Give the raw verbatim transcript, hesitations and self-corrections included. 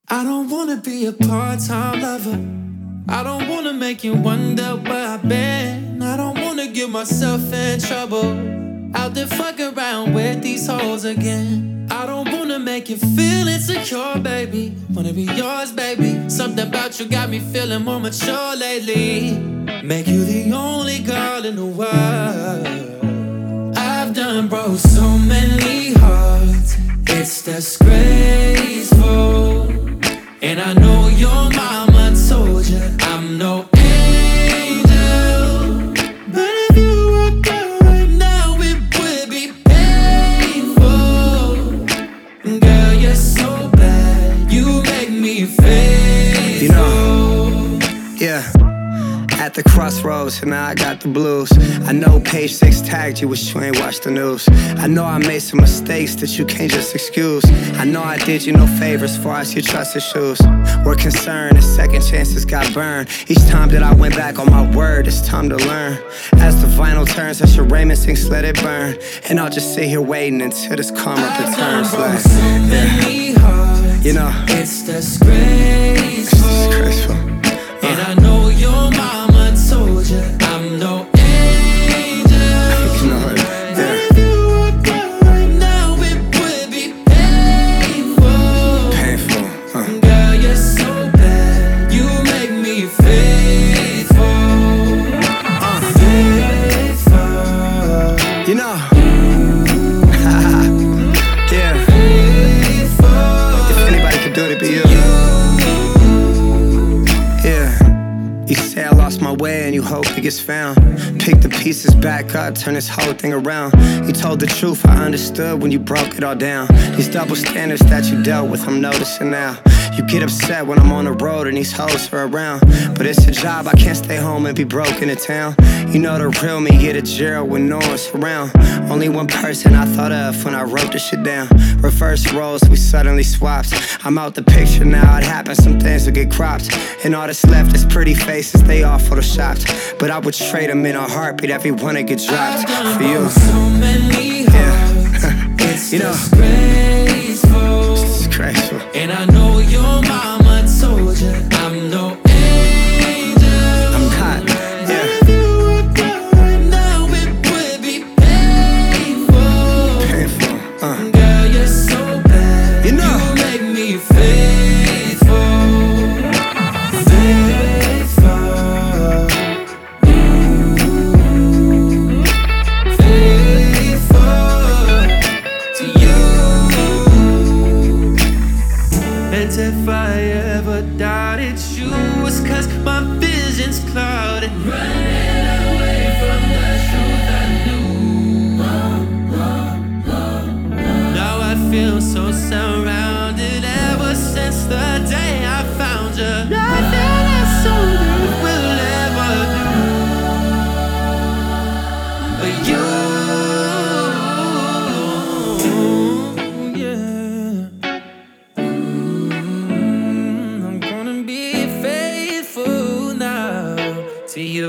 I don't wanna be a part-time lover. I don't wanna make you wonder where I've been. I don't wanna get myself in trouble out there fucking around with these hoes again. I don't wanna make you feel insecure, baby. Wanna be yours, baby. Something about you got me feeling more mature lately. Make you the only girl in the world. I've done broke so many hearts, it's disgraceful. And I know your mama told you I'm no angel, but if you were girl right now, it would be painful. Girl, you're so bad, you make me faithful. You know, yeah. At the crossroads, and now I got the blues. I know page six tagged you, wish you ain't watched the news. I know I made some mistakes that you can't just excuse. I know I did you no favors as far as your trusted shoes. We're concerned, and second chances got burned. Each time that I went back on my word, it's time to learn. As the vinyl turns, as your Raymond sings, let it burn. And I'll just sit here waiting until this karma returns. Like, so many hearts, you know, it's disgraceful. It's disgraceful. Uh. And I know your mama told you I'm no angel. You know it, yeah. But if you were girl right now, it would be painful. Painful, huh. Girl, you're so bad, you make me faithful. Uh. Faithful. You know, yeah. Faithful. If anybody could do it, it'd be you. You say I lost my way and you hope it gets found. Pick the pieces back up, turn this whole thing around. You told the truth, I understood when you broke it all down. These double standards that you dealt with, I'm noticing now. You get upset when I'm on the road and these hoes are around. But it's a job, I can't stay home and be broke in the town. You know the real me, get a jail when no one's around. Only one person I thought of when I wrote this shit down. Reverse roles, we suddenly swapped. I'm out the picture now, it happens, some things will get cropped. And all that's left is pretty faces, they all photoshopped. But I would trade them in a heartbeat, every one to get dropped for you. So many hearts, yeah. It's you know, disgraceful. It's disgraceful. And I know your mama told you I'm no angel. I'm not, yeah. But if you were girl right now, it would be painful. Painful, uh. Girl, you're so bad, you know, you make me faithful. Faithful. And if I ever doubted you, it's cause my vision's clouded. Running away from the truth I knew. Now I feel so surrounded ever since the day I found you. Nothing else so good will ever do. But you. To you.